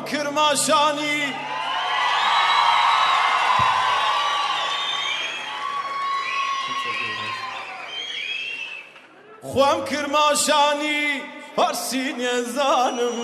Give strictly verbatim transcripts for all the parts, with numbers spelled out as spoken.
کرماشانی خوام کرماشانی فارسی نێزانم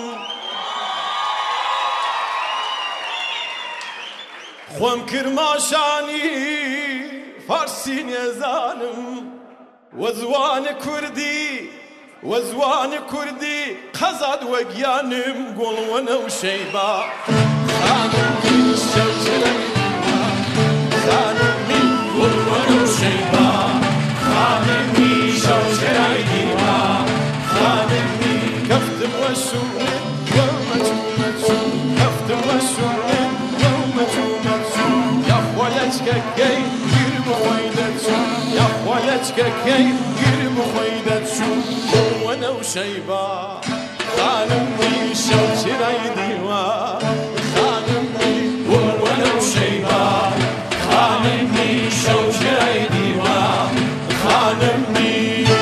خوام کرماشانی فارسی نێزانم وەزوانە کوردی وەزوانە کوردی قەزاد وەگیانم گۆڵوەنە و شەیبا خانمی شەوچرەی خانمی گۆڵوەنە و شەیبا خانمی شەوچرەی دیوا خانمی کەفتم وەشوونێ وەمەچوو کەفتم وەشوونێ وەمەچوو یاخوا لەچکەکەی گر بخۆی دەچوو یاخوا لەچکەکەی گر بخۆی دەچوو گۆڵوەنە و شەیبا خانمی شەوچرەی دیوا خانمی گۆڵوەنە و شەیبا خانمی شەوچرەی دیوا خانمی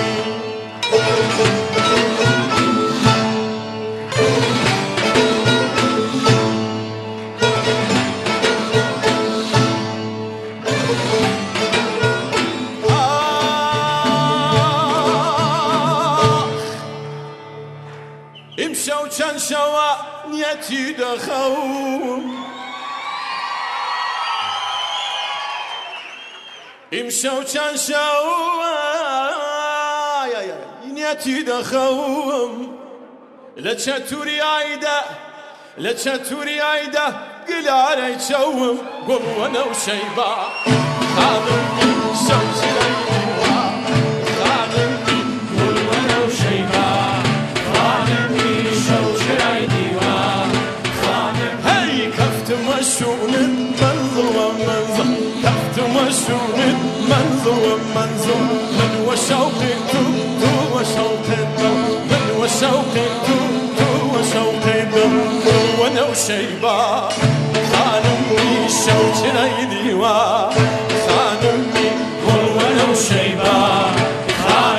امشەو چەند شەوە نیەتی دەخەوم امشەو چەند شەوە نیەتی دەخەوم لە چەتوری ئایدە لە چەتوری ئایدە گلارەی چەوم گۆڵوەنە و شەیبا خانمی شەوچرەی دیوا خانمی گۆڵوەنە و شەیبا خانمی شەوچرەی دیوا خانم هەی کەفتمە شوونت منزڵوە منزڵ کەفتمە شوونت منزڵوە منزڵ من وە شەوقی تو تو وە شەوقی دڵ من وە شەوقی تو تو وە شەوقی دڵ گۆڵوەنە و شەیبا خانمی شەوچرەی دیوا خانمی گۆڵوەنە و شەیبا